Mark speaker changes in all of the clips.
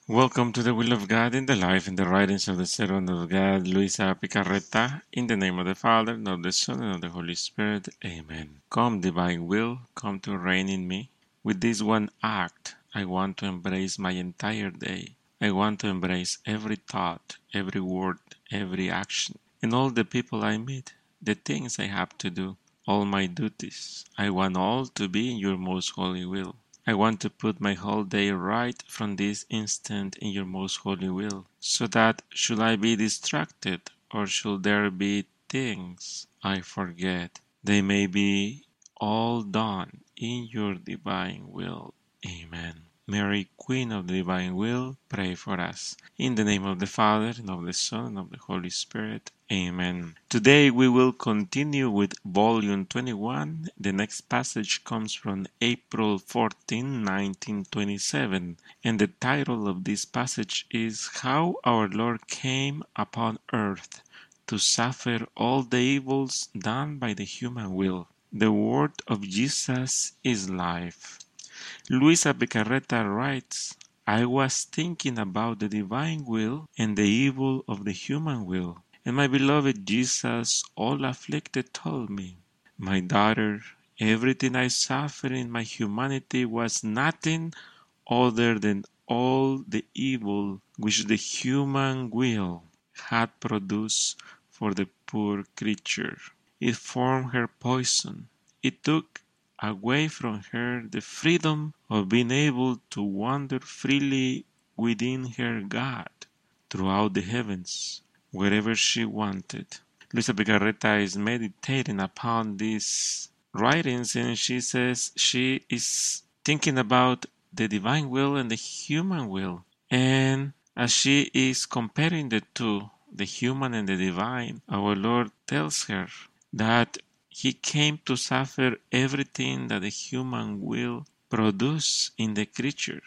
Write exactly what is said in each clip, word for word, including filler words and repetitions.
Speaker 1: Welcome to the will of God in the life and the writings of the servant of God, Luisa Picarreta, in the name of the Father, and of the Son, and of the Holy Spirit. Amen. Come, divine will, come to reign in me. With this one act, I want to embrace my entire day. I want to embrace every thought, every word, every action, and all the people I meet, the things I have to do, all my duties. I want all to be in your most holy will. I want to put my whole day right from this instant in your most holy will, so that should I be distracted, or should there be things I forget, they may be all done in your divine will. Amen. Mary, Queen of the Divine Will, pray for us. In the name of the Father, and of the Son, and of the Holy Spirit. Amen. Today we will continue with Volume twenty-one. The next passage comes from April fourteenth, nineteen twenty-seven, and the title of this passage is How Our Lord Came Upon Earth to Suffer All the Evils Done by the Human Will. The Word of Jesus is life. Luisa Picarreta writes, I was thinking about the divine will and the evil of the human will, and my beloved Jesus, all afflicted, told me, My daughter, everything I suffered in my humanity was nothing other than all the evil which the human will had produced for the poor creature. It formed her poison. It took away from her the freedom of being able to wander freely within her God throughout the heavens, wherever she wanted. Luisa Picarreta is meditating upon these writings, and she says she is thinking about the divine will and the human will. And as she is comparing the two, the human and the divine, our Lord tells her that He came to suffer everything that the human will produce in the creature.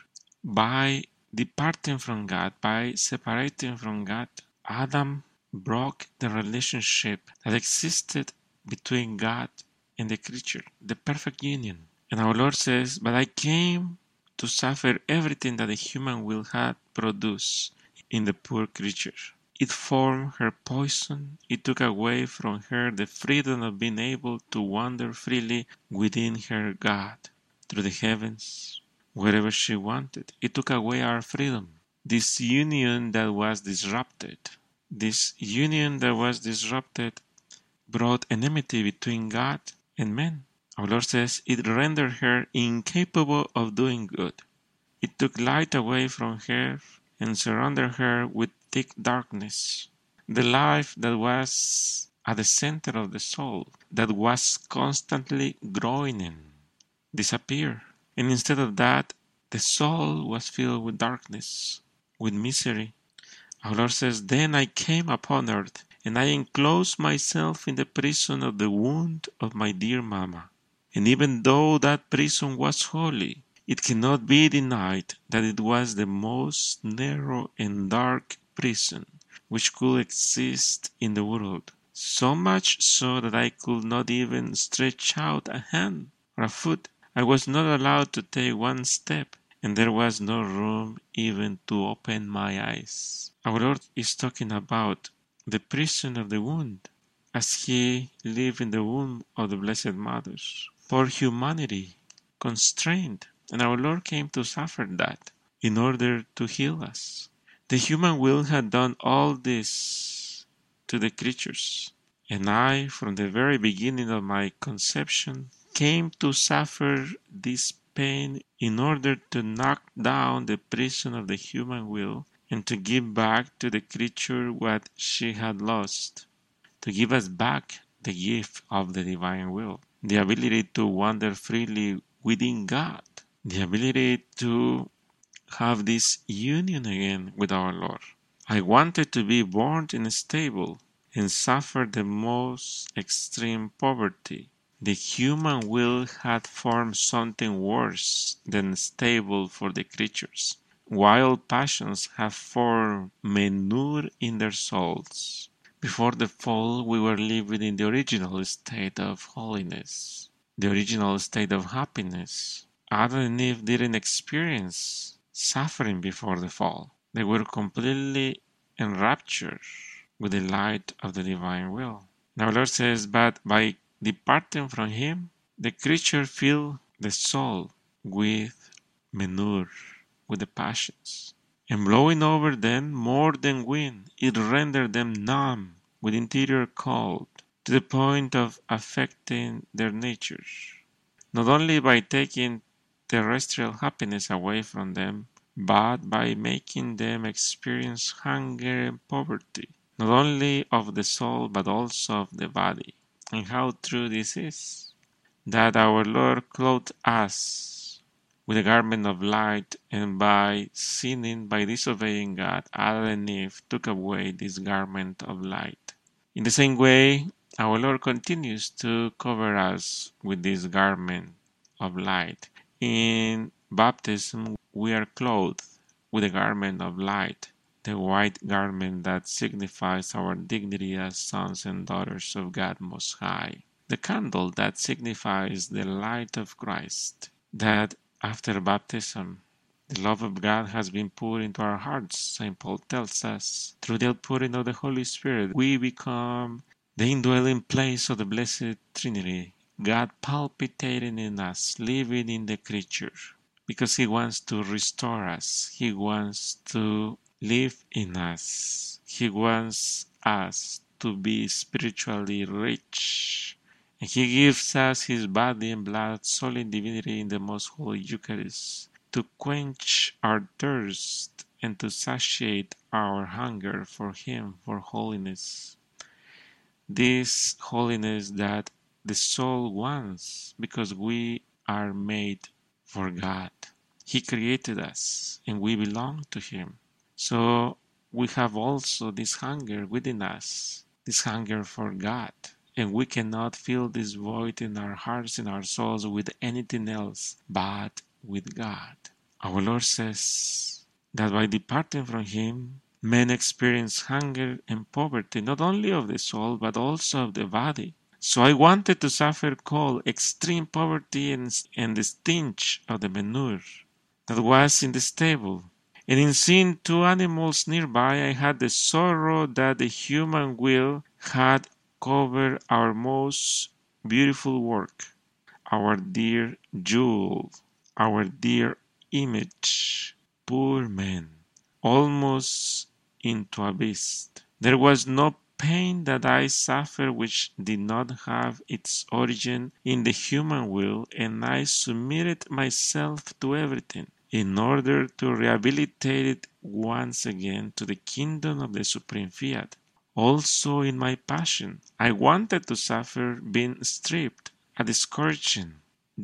Speaker 1: By departing from God, by separating from God, Adam broke the relationship that existed between God and the creature, the perfect union. And our Lord says, But I came to suffer everything that the human will had produced in the poor creature. It formed her poison. It took away from her the freedom of being able to wander freely within her God, through the heavens, wherever she wanted. It took away our freedom. This union that was disrupted, this union that was disrupted brought enmity between God and man. Our Lord says it rendered her incapable of doing good. It took light away from her and surrounded her with thick darkness. The life that was at the center of the soul, that was constantly growing in, disappeared. And instead of that, the soul was filled with darkness, with misery. Our Lord says, Then I came upon earth, and I enclosed myself in the prison of the wound of my dear Mama. And even though that prison was holy, it cannot be denied that it was the most narrow and dark prison which could exist in the world, so much so that I could not even stretch out a hand or a foot. I was not allowed to take one step, and there was no room even to open my eyes. Our Lord is talking about the prison of the wound, as He lived in the womb of the Blessed Mother. For humanity, constrained, and our Lord came to suffer that in order to heal us. The human will had done all this to the creatures, and I, from the very beginning of my conception, came to suffer this pain in order to knock down the prison of the human will and to give back to the creature what she had lost, to give us back the gift of the divine will, the ability to wander freely within God, the ability to have this union again with our Lord. I wanted to be born in a stable and suffer the most extreme poverty. The human will had formed something worse than stable for the creatures. Wild passions have formed manure in their souls. Before the fall, we were living in the original state of holiness, the original state of happiness. Adam and Eve didn't experience suffering before the fall. They were completely enraptured with the light of the divine will. Now Lord says, but by departing from him, the creature filled the soul with manure, with the passions, and blowing over them more than wind, it rendered them numb with interior cold, to the point of affecting their natures, not only by taking terrestrial happiness away from them, but by making them experience hunger and poverty, not only of the soul but also of the body. And how true this is, that our Lord clothed us with a garment of light, and by sinning, by disobeying God, Adam and Eve took away this garment of light. In the same way, our Lord continues to cover us with this garment of light. In baptism, we are clothed with a garment of light, the white garment that signifies our dignity as sons and daughters of God Most High, the candle that signifies the light of Christ, that after baptism, the love of God has been poured into our hearts. Saint Paul tells us, through the outpouring of the Holy Spirit, we become the indwelling place of the Blessed Trinity, God palpitating in us, living in the creature, because He wants to restore us. He wants to live in us. He wants us to be spiritually rich. And He gives us His body and blood, soul and divinity in the most holy Eucharist, to quench our thirst and to satiate our hunger for Him, for holiness. This holiness that the soul wants, because we are made for God. He created us and we belong to Him. So we have also this hunger within us, this hunger for God. And we cannot fill this void in our hearts and our souls with anything else but with God. Our Lord says that by departing from Him, men experience hunger and poverty, not only of the soul, but also of the body. So I wanted to suffer cold, extreme poverty, and, and the stench of the manure that was in the stable. And in seeing two animals nearby, I had the sorrow that the human will had covered our most beautiful work, our dear jewel, our dear image. Poor men, almost into a beast. There was no pain that I suffered which did not have its origin in the human will, and I submitted myself to everything in order to rehabilitate it once again to the kingdom of the supreme fiat. Also in my passion, I wanted to suffer being stripped, a scourging,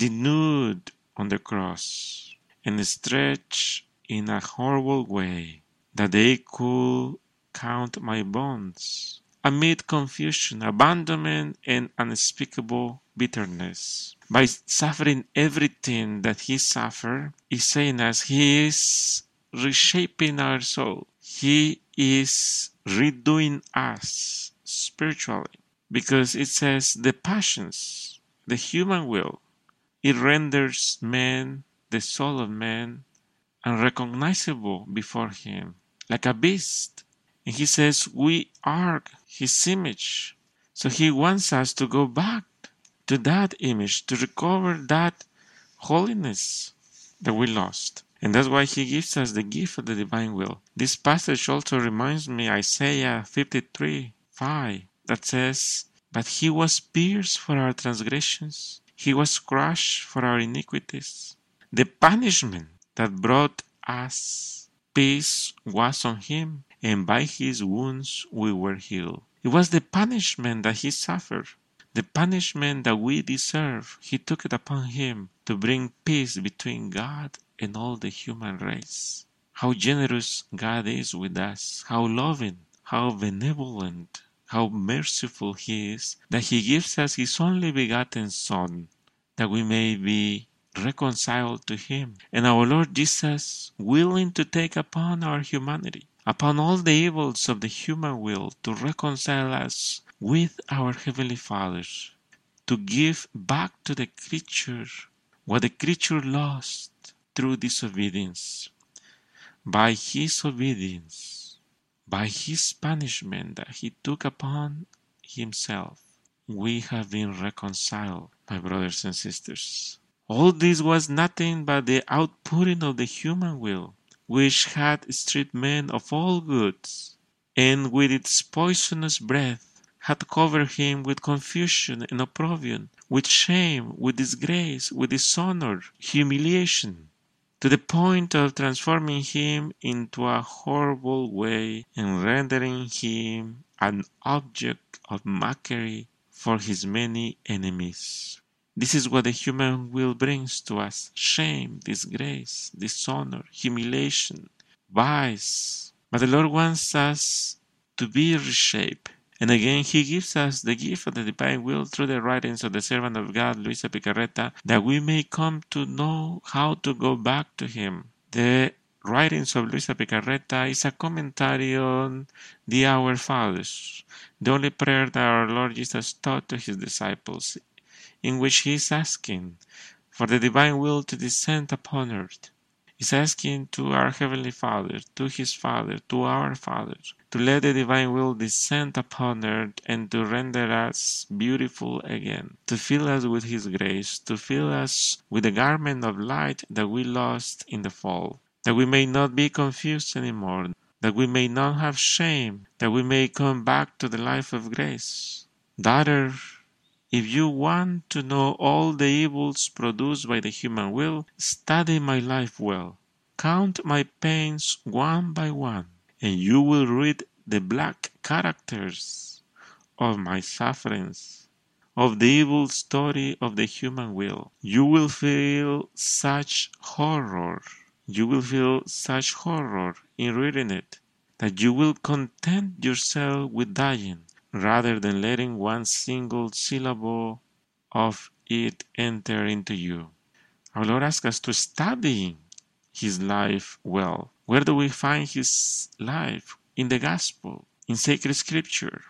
Speaker 1: denuded on the cross, and stretched in a horrible way, that they could count my bones, amid confusion, abandonment, and unspeakable bitterness. By suffering everything that He suffered, He's saying us He is reshaping our soul. He is redoing us spiritually. Because it says the passions, the human will, it renders man, the soul of man, unrecognizable before Him, like a beast. And He says we are His image. So He wants us to go back to that image, to recover that holiness that we lost. And that's why He gives us the gift of the divine will. This passage also reminds me Isaiah fifty-three five, that says, "But He was pierced for our transgressions, He was crushed for our iniquities. The punishment that brought us peace was on Him, and by His wounds we were healed." It was the punishment that He suffered, the punishment that we deserve. He took it upon Him to bring peace between God and all the human race. How generous God is with us, how loving, how benevolent, how merciful He is, that He gives us His only begotten Son, that we may be reconciled to Him. And our Lord Jesus, willing to take upon our humanity, upon all the evils of the human will, to reconcile us with our Heavenly Father, to give back to the creature what the creature lost through disobedience. by his obedience, by his punishment that he took upon himself, we have been reconciled, my brothers and sisters. All this was nothing but the outpouring of the human will, which had stripped man of all goods, and with its poisonous breath had covered him with confusion and opprobrium, with shame, with disgrace, with dishonor, humiliation, to the point of transforming him into a horrible way and rendering him an object of mockery for his many enemies. This is what the human will brings to us: shame, disgrace, dishonor, humiliation, vice. But the Lord wants us to be reshaped. And again, He gives us the gift of the divine will through the writings of the servant of God, Luisa Picarreta, that we may come to know how to go back to Him. The writings of Luisa Picarreta is a commentary on the Our Fathers, the only prayer that our Lord Jesus taught to His disciples, in which He is asking for the divine will to descend upon earth. He's asking to our Heavenly Father, to His Father, to our Father, to let the divine will descend upon earth and to render us beautiful again, to fill us with His grace, to fill us with the garment of light that we lost in the fall, that we may not be confused anymore, that we may not have shame, that we may come back to the life of grace. Daughter, if you want to know all the evils produced by the human will, study my life well. Count my pains one by one, and you will read the black characters of my sufferings, of the evil story of the human will. You will feel such horror, you will feel such horror in reading it, that you will content yourself with dying, rather than letting one single syllable of it enter into you. Our Lord asks us to study His life well. Where do we find His life? In the Gospel, in sacred Scripture.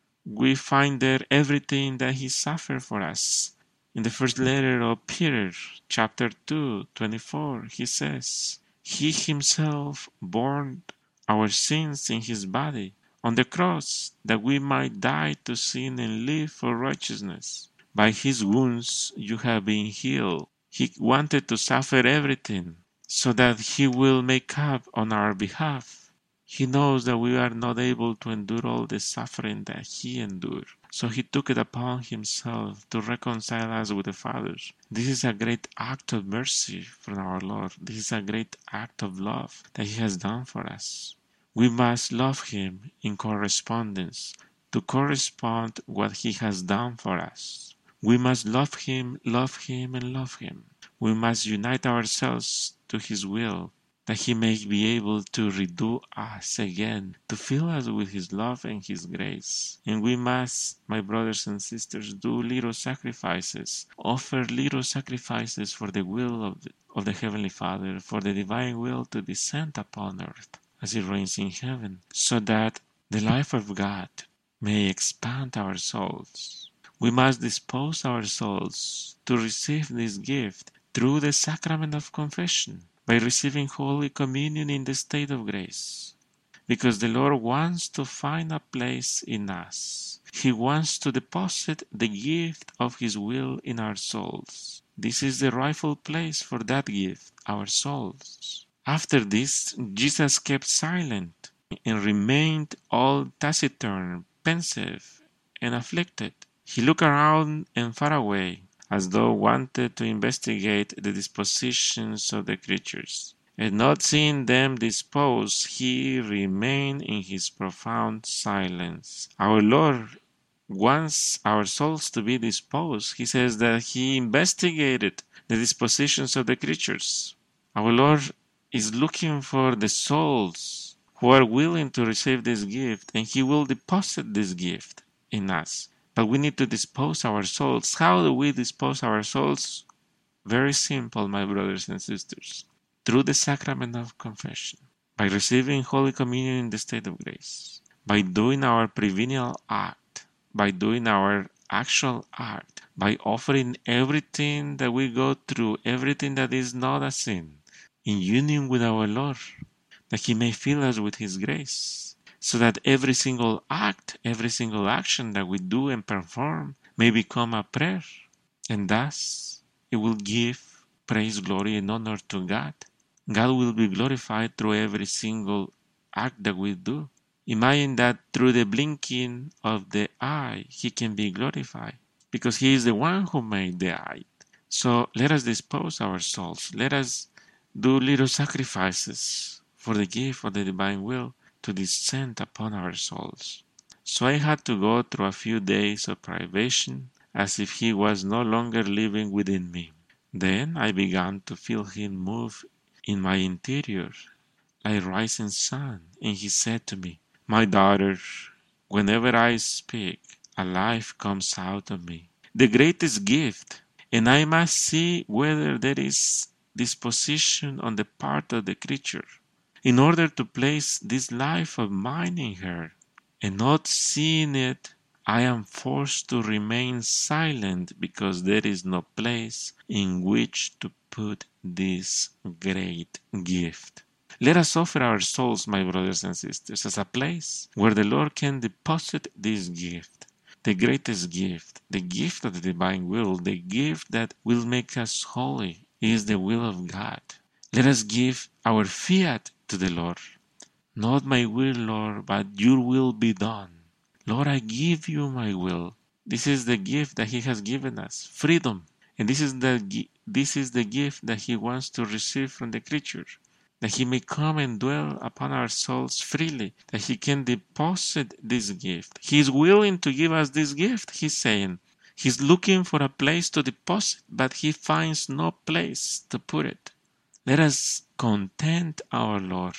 Speaker 1: We find there everything that He suffered for us. In the first letter of Peter, chapter two, twenty-four, He says, He Himself bore our sins in His body on the cross, that we might die to sin and live for righteousness. By His wounds you have been healed. He wanted to suffer everything, so that He will make up on our behalf. He knows that we are not able to endure all the suffering that He endured, so He took it upon Himself to reconcile us with the Father. This is a great act of mercy from our Lord. This is a great act of love that He has done for us. We must love Him in correspondence, to correspond what He has done for us. We must love Him, love Him, and love Him. We must unite ourselves to His will, that He may be able to redo us again, to fill us with His love and His grace. And we must, my brothers and sisters, do little sacrifices, offer little sacrifices for the will of the, of the Heavenly Father, for the divine will to descend upon earth, as it reigns in heaven, so that the life of God may expand our souls. We must dispose our souls to receive this gift through the sacrament of confession, by receiving Holy Communion in the state of grace, because the Lord wants to find a place in us. He wants to deposit the gift of His will in our souls. This is the rightful place for that gift, our souls. After this, Jesus kept silent and remained all taciturn, pensive, and afflicted. He looked around and far away, as though wanted to investigate the dispositions of the creatures. And not seeing them disposed, He remained in His profound silence. Our Lord wants our souls to be disposed. He says that He investigated the dispositions of the creatures. Our Lord is looking for the souls who are willing to receive this gift, and He will deposit this gift in us. But we need to dispose our souls. How do we dispose our souls? Very simple, my brothers and sisters. Through the sacrament of confession, by receiving Holy Communion in the state of grace, by doing our prevenial act, by doing our actual act, by offering everything that we go through, everything that is not a sin, in union with our Lord, that He may fill us with His grace, so that every single act, every single action that we do and perform may become a prayer, and thus it will give praise, glory, and honor to God. God will be glorified through every single act that we do. Imagine that through the blinking of the eye, He can be glorified, because He is the one who made the eye. So let us dispose our souls. Let us do little sacrifices for the gift of the divine will to descend upon our souls. So I had to go through a few days of privation, as if He was no longer living within me. Then I began to feel Him move in my interior, like rising sun, and He said to me, "My daughter, whenever I speak, a life comes out of me, the greatest gift, and I must see whether there is disposition on the part of the creature, in order to place this life of mine in her. And not seeing it, I am forced to remain silent, because there is no place in which to put this great gift." Let us offer our souls, my brothers and sisters, as a place where the Lord can deposit this gift, the greatest gift, the gift of the divine will, the gift that will make us holy, is the will of God. Let us give our fiat to the Lord. "Not my will, Lord, but your will be done." Lord, I give you my will. This is the gift that He has given us, freedom. And this is the this is the gift that He wants to receive from the creature, that He may come and dwell upon our souls freely, that He can deposit this gift. He is willing to give us this gift, He's saying. He's looking for a place to deposit, but He finds no place to put it. Let us content our Lord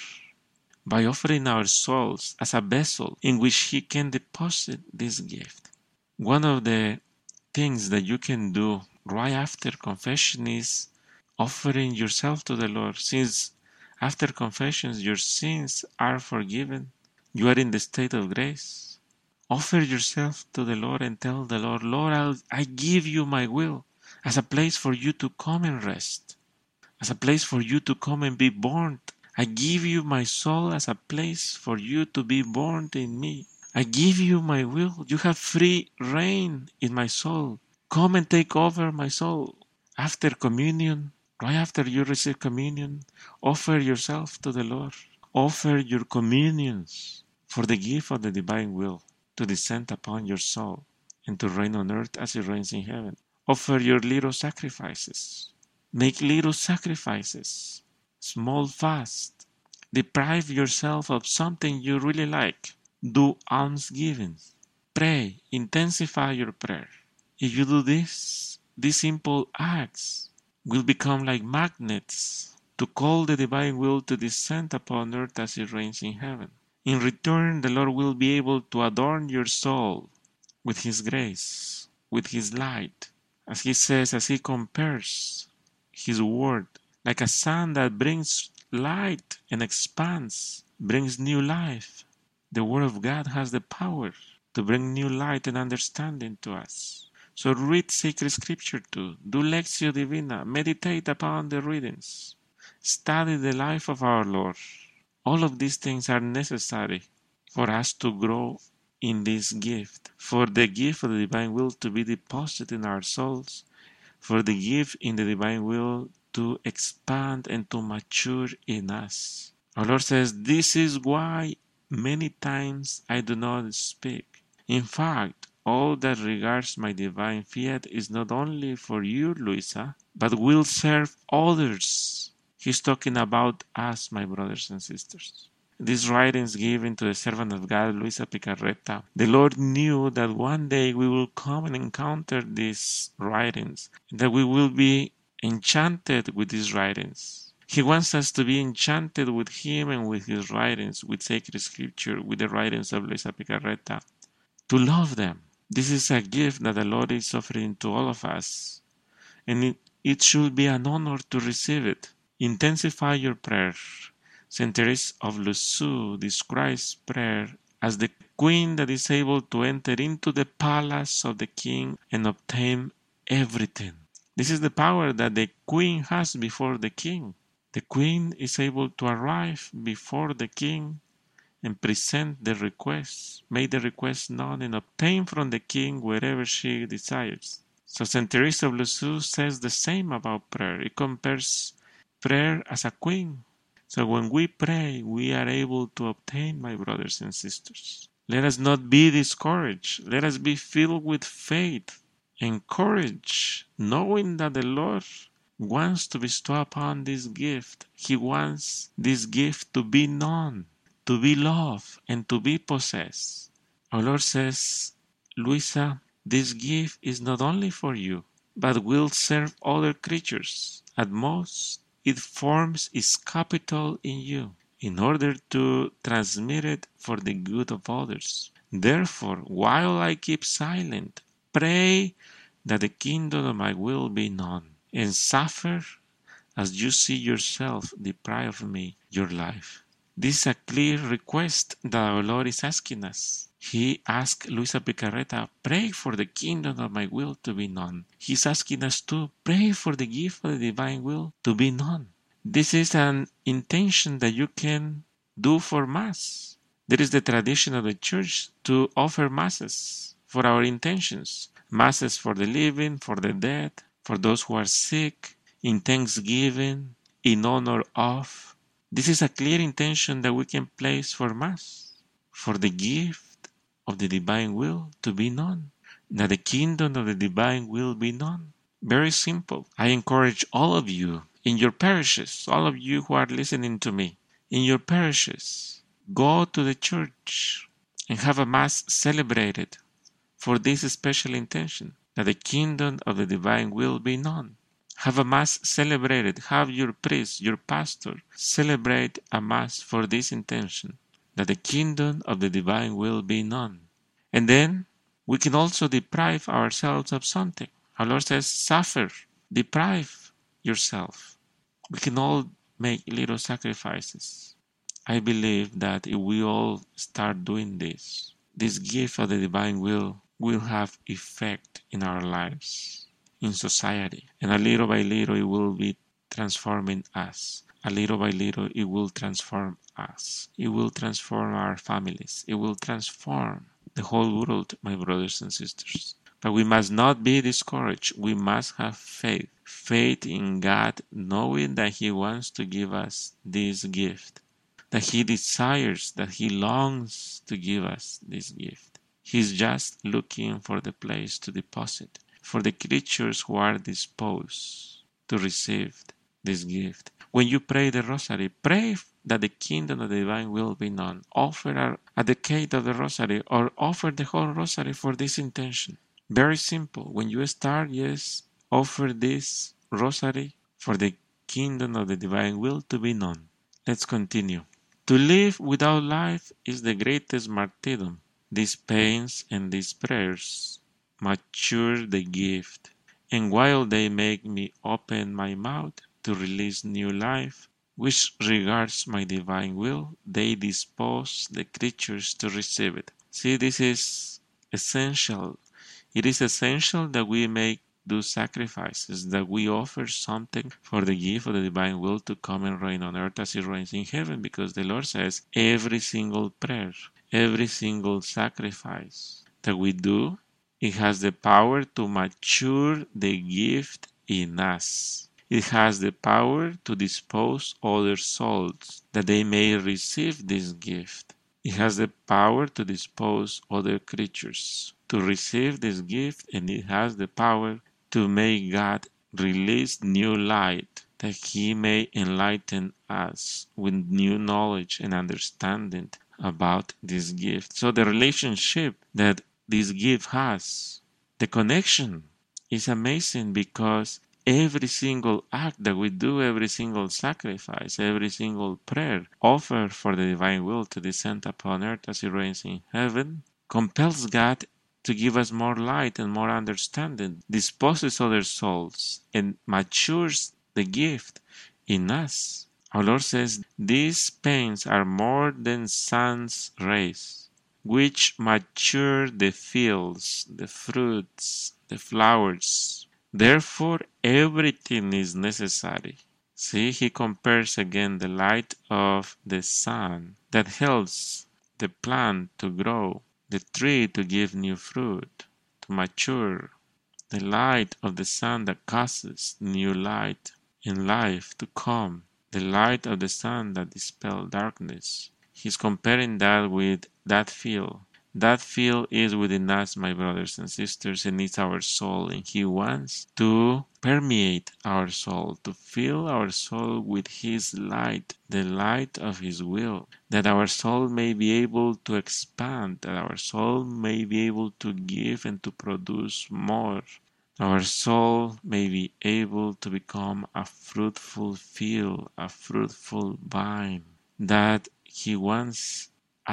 Speaker 1: by offering our souls as a vessel in which He can deposit this gift. One of the things that you can do right after confession is offering yourself to the Lord. Since after confessions your sins are forgiven, you are in the state of grace. Offer yourself to the Lord and tell the Lord, "Lord, I'll, I give you my will as a place for you to come and rest, as a place for you to come and be born. I give you my soul as a place for you to be born in me. I give you my will. You have free reign in my soul. Come and take over my soul." After communion, right after you receive communion, offer yourself to the Lord. Offer your communions for the gift of the divine will to descend upon your soul and to reign on earth as it reigns in heaven. Offer your little sacrifices. Make little sacrifices. Small fast. Deprive yourself of something you really like. Do almsgiving. Pray. Intensify your prayer. If you do this, these simple acts will become like magnets to call the divine will to descend upon earth as it reigns in heaven. In return, the Lord will be able to adorn your soul with His grace, with His light. As He says, as He compares His word, like a sun that brings light and expands, brings new life. The word of God has the power to bring new light and understanding to us. So read sacred scripture too. Do Lectio Divina. Meditate upon the readings. Study the life of our Lord. All of these things are necessary for us to grow in this gift, for the gift of the divine will to be deposited in our souls, for the gift in the divine will to expand and to mature in us. Our Lord says, "This is why many times I do not speak. In fact, all that regards my divine fiat is not only for you, Luisa, but will serve others." He's talking about us, my brothers and sisters. These writings given to the servant of God, Luisa Picarreta, the Lord knew that one day we will come and encounter these writings, that we will be enchanted with these writings. He wants us to be enchanted with Him and with His writings, with sacred scripture, with the writings of Luisa Picarreta, to love them. This is a gift that the Lord is offering to all of us, and it, it should be an honor to receive it. Intensify your prayer. Saint Therese of Lisieux describes prayer as the queen that is able to enter into the palace of the king and obtain everything. This is the power that the queen has before the king. The queen is able to arrive before the king and present the request, make the request known, and obtain from the king whatever she desires. So Saint Teresa of Lisieux says the same about prayer. It compares prayer as a queen. So when we pray, we are able to obtain, my brothers and sisters. Let us not be discouraged. Let us be filled with faith and courage, knowing that the Lord wants to bestow upon this gift. He wants this gift to be known, to be loved, and to be possessed. Our Lord says, Luisa, this gift is not only for you, but will serve other creatures. At most, it forms its capital in you, in order to transmit it for the good of others. Therefore, while I keep silent, pray that the kingdom of my will be known, and suffer as you see yourself deprive me your life. This is a clear request that our Lord is asking us. He asked Luisa Picarreta, pray for the kingdom of my will to be known. He's asking us to pray for the gift of the divine will to be known. This is an intention that you can do for Mass. There is the tradition of the Church to offer Masses for our intentions. Masses for the living, for the dead, for those who are sick, in thanksgiving, in honor of. This is a clear intention that we can place for Mass, for the gift of the divine will to be known, that the kingdom of the divine will be known. Very simple. I encourage all of you in your parishes, all of you who are listening to me, in your parishes, go to the church and have a Mass celebrated for this special intention, that the kingdom of the divine will be known. Have a Mass celebrated. Have your priest, your pastor, celebrate a Mass for this intention, that the kingdom of the divine will be known. And then we can also deprive ourselves of something. Our Lord says, suffer, deprive yourself. We can all make little sacrifices. I believe that if we all start doing this, this gift of the divine will will have effect in our lives, in society. And a little by little it will be transforming us. A little by little it will transform us. It will transform our families. It will transform the whole world, my brothers and sisters. But we must not be discouraged. We must have faith. Faith in God, knowing that He wants to give us this gift. That He desires, that He longs to give us this gift. He's just looking for the place to deposit, for the creatures who are disposed to receive this gift. When you pray the Rosary, pray that the kingdom of the divine will be known. Offer a decade of the Rosary, or offer the whole Rosary for this intention. Very simple. When you start, yes, offer this Rosary for the kingdom of the divine will to be known. Let's continue. To live without life is the greatest martyrdom. These pains and these prayers mature the gift, and while they make me open my mouth to release new life, which regards my divine will, they dispose the creatures to receive it. See, this is essential. It is essential that we make do sacrifices, that we offer something for the gift of the divine will to come and reign on earth as it reigns in heaven, because the Lord says every single prayer, every single sacrifice that we do, it has the power to mature the gift in us. It has the power to dispose other souls that they may receive this gift. It has the power to dispose other creatures to receive this gift, and it has the power to make God release new light, that He may enlighten us with new knowledge and understanding about this gift. So the relationship that this gift has, the connection is amazing, because every single act that we do, every single sacrifice, every single prayer offered for the divine will to descend upon earth as it reigns in heaven, compels God to give us more light and more understanding, disposes other souls, and matures the gift in us. Our Lord says, these pains are more than sun's rays, which mature the fields, the fruits, the flowers. Therefore, everything is necessary See, he compares again the light of the sun that helps the plant to grow, the tree to give new fruit, to mature, the light of the sun that causes new light in life to come, the light of the sun that dispels darkness. He's comparing that with that field. That field is within us, my brothers and sisters, and it's our soul, and He wants to permeate our soul, to fill our soul with His light, the light of His will, that our soul may be able to expand, that our soul may be able to give and to produce more. Our soul may be able to become a fruitful field, a fruitful vine, that He wants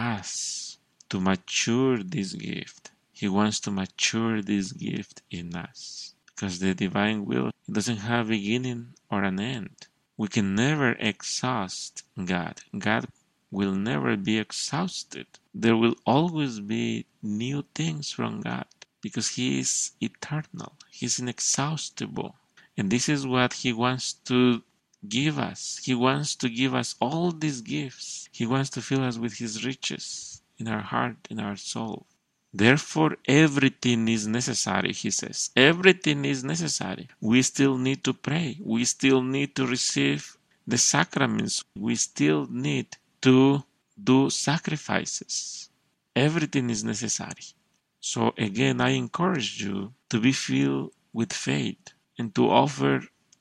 Speaker 1: us to mature this gift. He wants to mature this gift in us. Because the divine will doesn't have a beginning or an end. We can never exhaust God. God will never be exhausted. There will always be new things from God because He is eternal. He's inexhaustible. And this is what He wants to give us. He wants to give us all these gifts. He wants to fill us with His riches in our heart, in our soul. Therefore, everything is necessary, he says. Everything is necessary. We still need to pray. We still need to receive the sacraments. We still need to do sacrifices. Everything is necessary. So again, I encourage you to be filled with faith and to offer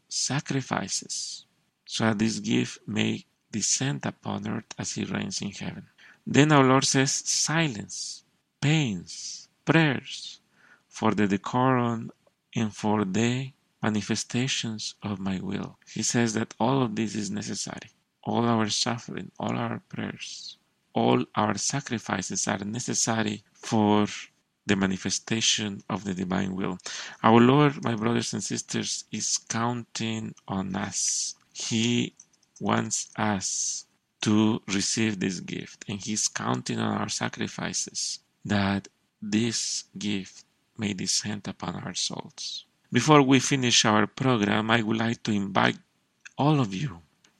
Speaker 1: sacrifices so that this gift may descend upon earth as He reigns in heaven. Then our Lord says, silence, pains, prayers for the decorum and for the manifestations of my will. He says that all of this is necessary. All our suffering, all our prayers, all our sacrifices are necessary for the manifestation of the divine will. Our Lord, my brothers and sisters, is counting on us. He wants us to receive this gift, and He's counting on our sacrifices that this gift may descend upon our souls. Before we finish our program, I would like to invite all of you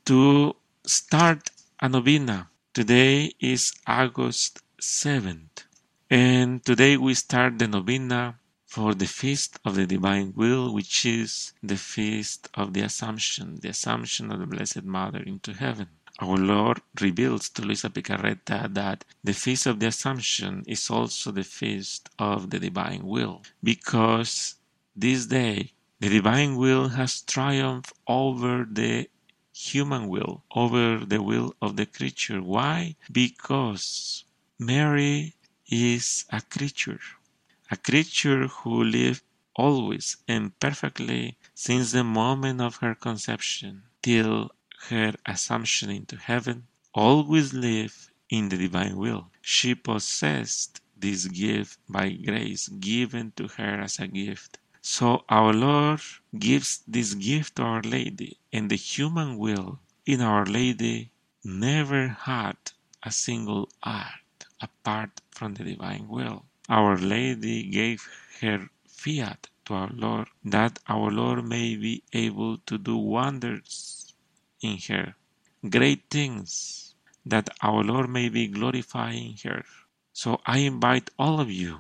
Speaker 1: to start a novena. Today is August seventh, and today we start the novena for the Feast of the Divine Will, which is the Feast of the Assumption, the Assumption of the Blessed Mother into heaven. Our Lord reveals to Luisa Picarreta that the Feast of the Assumption is also the Feast of the Divine Will, because this day the Divine Will has triumphed over the human will, over the will of the creature. Why? Because Mary is a creature, a creature who lived always and perfectly since the moment of her conception till her assumption into heaven, always lived in the divine will. She possessed this gift by grace given to her as a gift. So our Lord gives this gift to Our Lady, and the human will in Our Lady never had a single act apart from the divine will. Our Lady gave her fiat to our Lord that our Lord may be able to do wonders in her, great things, that our Lord may be glorifying her. So I invite all of you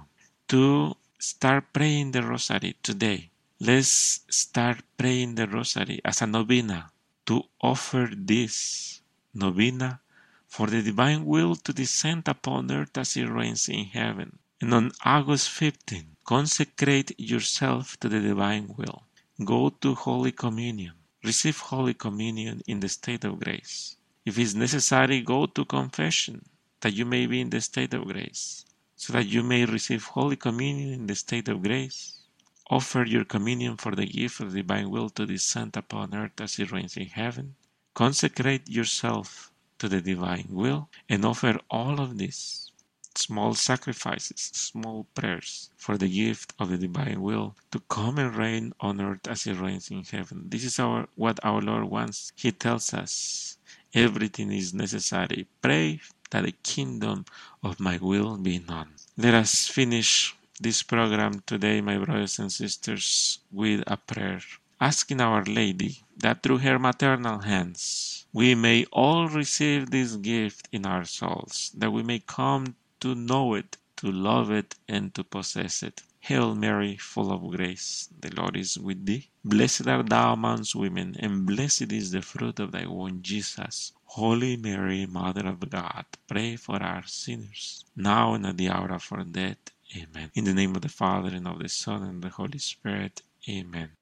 Speaker 1: to start praying the Rosary today. Let's start praying the Rosary as a novena to offer this novena for the divine will to descend upon earth as it reigns in heaven. And on August fifteenth, consecrate yourself to the divine will. Go to Holy Communion. Receive Holy Communion in the state of grace. If it's necessary, go to confession, that you may be in the state of grace, so that you may receive Holy Communion in the state of grace. Offer your communion for the gift of the divine will to descend upon earth as it reigns in heaven. Consecrate yourself to the divine will and offer all of this, small sacrifices, small prayers for the gift of the divine will to come and reign on earth as it reigns in heaven. This is our what our Lord wants. He tells us everything is necessary. Pray that the kingdom of my will be known. Let us finish this program today, my brothers and sisters, with a prayer. asking Our Lady that through her maternal hands we may all receive this gift in our souls, that we may come to know it, to love it, and to possess it. Hail Mary, full of grace, the Lord is with thee. Blessed art thou amongst women, and blessed is the fruit of thy womb, Jesus. Holy Mary, Mother of God, pray for us sinners, now and at the hour of our death. Amen. In the name of the Father, and of the Son, and of the Holy Spirit. Amen.